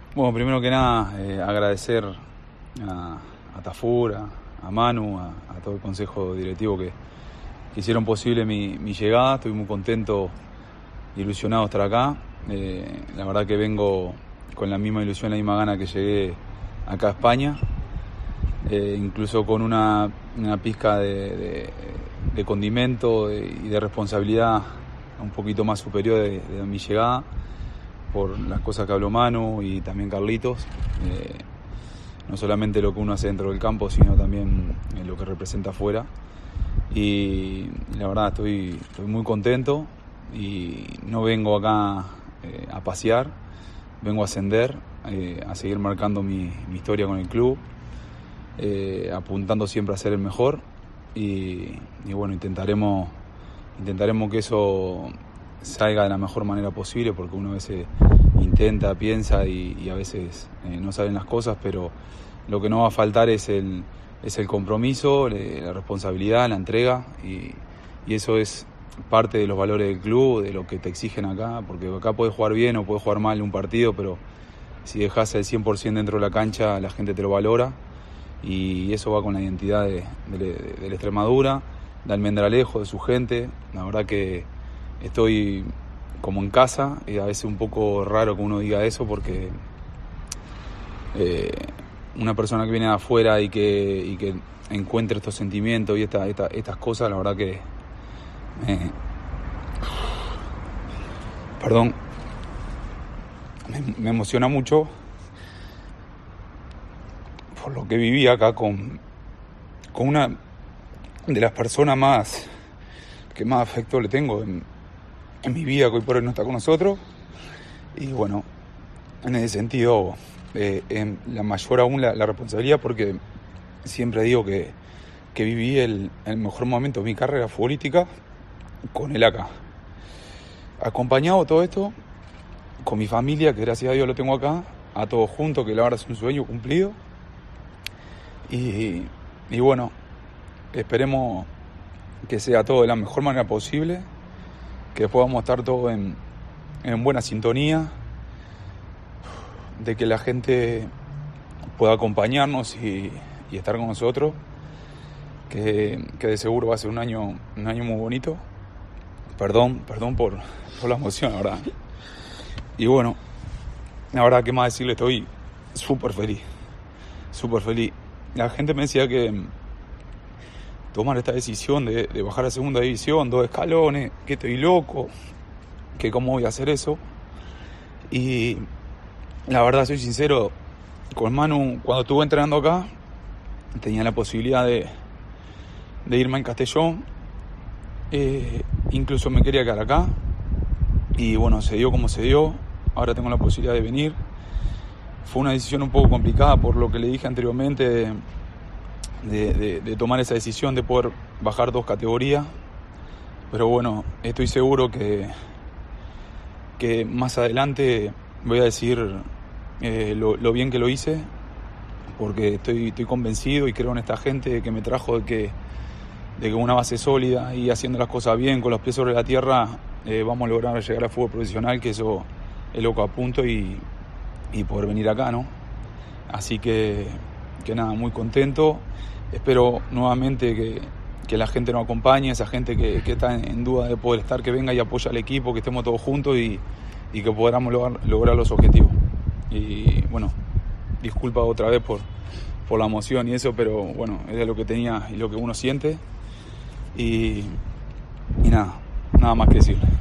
Bueno, primero que nada, agradecer a Tafur, a Manu, a todo el consejo directivo que hicieron posible mi llegada. Estoy muy contento e ilusionado de estar acá. La verdad que vengo con la misma ilusión, la misma gana que llegué acá a España. Incluso con una pizca de condimento y de responsabilidad un poquito más superior de mi llegada, por las cosas que habló Manu y también Carlitos. No solamente lo que uno hace dentro del campo, sino también lo que representa afuera. Y la verdad estoy muy contento y no vengo acá a pasear, vengo a ascender, a seguir marcando mi historia con el club, apuntando siempre a ser el mejor y bueno, intentaremos que eso salga de la mejor manera posible, porque uno a veces intenta, piensa y a veces no salen las cosas, pero lo que no va a faltar es el compromiso, la responsabilidad, la entrega y eso es parte de los valores del club, de lo que te exigen acá, porque acá puedes jugar bien o puedes jugar mal un partido, pero si dejas el 100% dentro de la cancha, la gente te lo valora y eso va con la identidad de la Extremadura, de Almendralejo, de su gente. La verdad que estoy como en casa y a veces un poco raro que uno diga eso, porque una persona que viene de afuera y que encuentre estos sentimientos y estas cosas, la verdad que me emociona mucho por lo que viví acá con una de las personas que más afecto le tengo en mi vida, que hoy por hoy no está con nosotros. Y bueno, en ese sentido, la mayor aún la responsabilidad, porque siempre digo que viví el mejor momento de mi carrera futbolística con él acá. Acompañado todo esto con mi familia, que gracias a Dios lo tengo acá, a todos juntos, que la verdad es un sueño cumplido. Y bueno, esperemos que sea todo de la mejor manera posible, que podamos estar todos en buena sintonía, de que la gente pueda acompañarnos y estar con nosotros, que de seguro va a ser un año muy bonito. Perdón por la emoción, la verdad. Y bueno, la verdad, ¿qué más decirle? Estoy súper feliz. La gente me decía que tomar esta decisión de bajar a segunda división, 2 escalones, que estoy loco, que cómo voy a hacer eso. Y la verdad, soy sincero, con Manu, cuando estuve entrenando acá, tenía la posibilidad de irme en Castellón, incluso me quería quedar acá, y bueno, se dio como se dio, ahora tengo la posibilidad de venir. Fue una decisión un poco complicada por lo que le dije anteriormente, de tomar esa decisión de poder bajar 2 categorías, pero bueno, estoy seguro que más adelante voy a decir lo bien que lo hice, porque estoy convencido y creo en esta gente que me trajo, de que una base sólida y haciendo las cosas bien, con los pies sobre la tierra, vamos a lograr llegar al fútbol profesional, que eso es lo que apunto, y poder venir acá, ¿no? Así que nada, muy contento. Espero nuevamente que la gente nos acompañe, esa gente que está en duda de poder estar, que venga y apoye al equipo, que estemos todos juntos y que podamos lograr los objetivos. Y bueno, disculpa otra vez por la emoción y eso, pero bueno, es de lo que tenía y lo que uno siente. Y nada más que decirle.